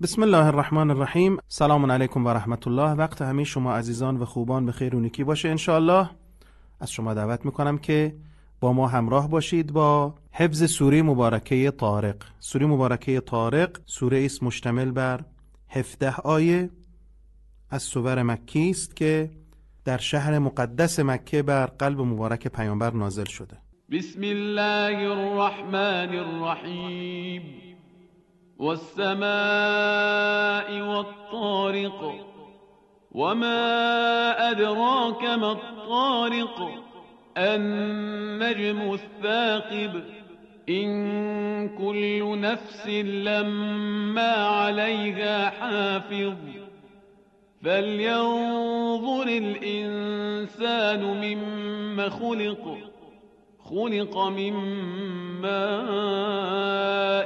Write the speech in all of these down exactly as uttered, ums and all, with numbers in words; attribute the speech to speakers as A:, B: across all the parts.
A: بسم الله الرحمن الرحیم. سلام علیکم و رحمت الله. وقت همه شما عزیزان و خوبان به خیر و نیکی باشه انشاءالله. از شما دعوت میکنم که با ما همراه باشید با حفظ سوره مبارکه طارق. سوره مبارکه طارق سوره است مشتمل بر هفده آیه از سور مکی است که در شهر مقدس مکه بر قلب مبارک پیامبر نازل شده.
B: بسم الله الرحمن الرحیم. والسماء والطارق وما أدراك ما الطارق النجم الثاقب إن كل نفس لما عليها حافظ فلينظر الإنسان مما خلق خلق من ماء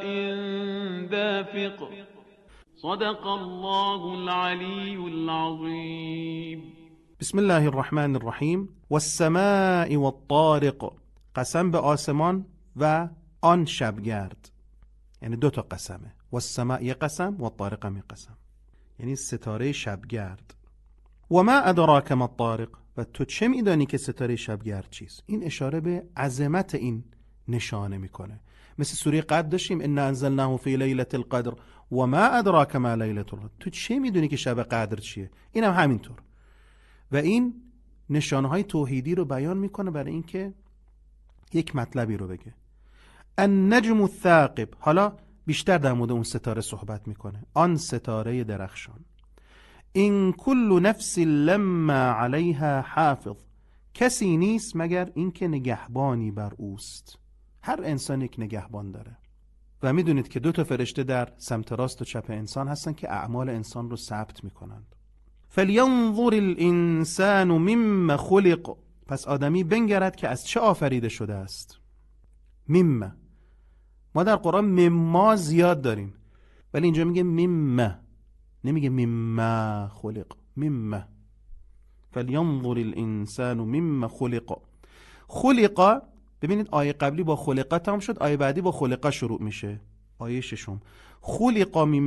B: دافق صدق الله العلی العظیم.
A: بسم الله الرحمن الرحیم. والسماء والطارق، قسم به آسمان و آن شبگرد، یعنی دو تا قسمه. والسماء یه قسم، والطارق هم یه قسم، یعنی ستاره شبگرد. و ما ادراک ما الطارق، و تو چه میدانی که ستاره شبگرد چیست؟ این اشاره به عظمت این نشانه میکنه. مثل سوره قدر داشتیم ان انزلناه فی لیلة القدر و ما ادراک ما لیلة القدر. تو چه میدونی که شب قدر چیه؟ این هم همینطور. و این نشانه های توحیدی رو بیان میکنه برای اینکه یک مطلبی رو بگه. النجم الثاقب، حالا بیشتر در مورد اون ستاره صحبت میکنه. آن ستاره درخشان. این کل نفس لما علیها حافظ، کسی نیست مگر اینکه نگهبانی بر اوست. هر انسان یک نگهبان داره و میدونید که دو تا فرشته در سمت راست و چپ انسان هستن که اعمال انسان رو ثبت میکنند. فلینظر الانسان مما خلق، پس آدمی بنگرد که از چه آفریده شده است. مما، ما در قرآن مما زیاد داریم ولی اینجا میگه مما، نمیگه مما خلق. مما، فلینظر الانسان مما خلق. خلق، ببینید آیه قبلی با خلقه تمام شد، آیه بعدی با خلقه شروع میشه. آیه ششم خلق من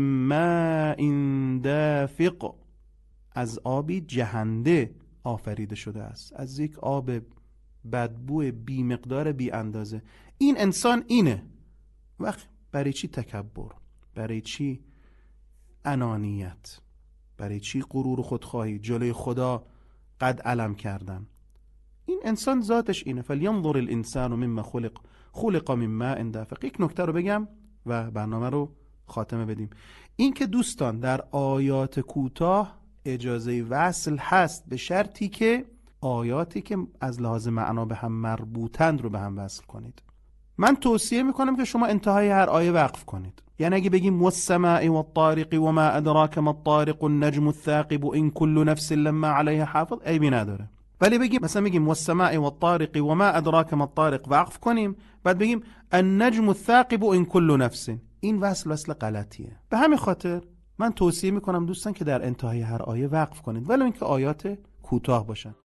A: ماء دافق، از آبی جهنده آفریده شده است، از یک آب بدبو بی مقدار بی اندازه. این انسان اینه. وقت برای چی تکبر؟ برای چی انانیت؟ برای چی غرور و خودخواهی؟ جلوی خدا قد علم کردن. این انسان ذاتش اینه. فلینظر الانسان مما خلق خلق من ماء دافق. یک نکته رو بگم و برنامه رو خاتمه بدیم. این که دوستان در آیات کوتاه اجازه وصل هست به شرطی که آیاتی که از لحاظ معنا به هم مربوطند رو به هم وصل کنید. من توصیه میکنم که شما انتهای هر آیه وقف کنید. یعنی اگه بگیم والسماء والطارق وما ادراک ما الطارق النجم الثاقب ان كل نفس لما علیها حافظ، عیبی نداره. ولی بگیم مثلا بگیم والسماء والطارق وما ادراک ما الطارق، وقف کنیم، بعد بگیم النجم الثاقب ان كل نفس، این وصل وصل غلطیه. به همین خاطر من توصیه میکنم دوستان که در انتهای هر آیه وقف کنید، ولی اینکه آیات کوتاه باشن.